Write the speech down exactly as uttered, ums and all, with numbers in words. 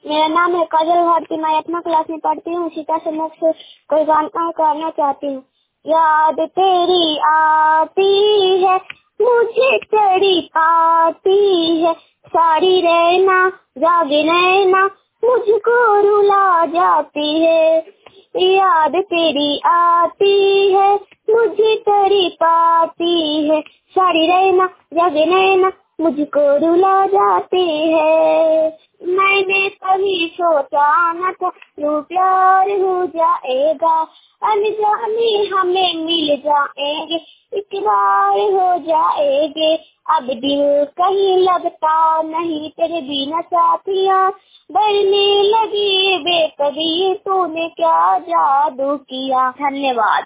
मेरा नाम है काजल भारती, मैं आठवीं क्लास में पढ़ती हूँ। सीता समूह से कोई गाना करना चाहती हूँ। याद तेरी आती है, मुझे तेरी पाती है, सारी रहना जागे नैना मुझको रुला जाती है। याद तेरी आती है, मुझे तेरी पाती है, सारी रहना जागे नैना मुझको रुला जाती है। मैंने कभी सोचा न था यूं प्यार हो जाएगा, अनजाने हमें मिल जाएंगे, इकरार हो जाएंगे। अब दिल कहीं लगता नहीं तेरे बिना साथिया, बढ़ने लगी बेकबी तूने क्या जादू किया। धन्यवाद।